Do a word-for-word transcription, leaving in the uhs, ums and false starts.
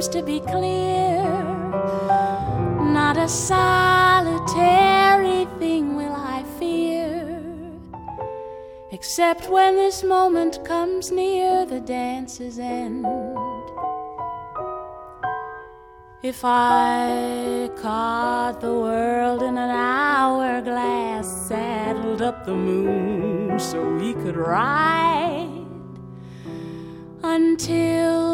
seems to be clear. Not a solitary thing will I fear, except when this moment comes near the dance's end. If I caught the world in an hourglass, saddled up the moon so we could ride until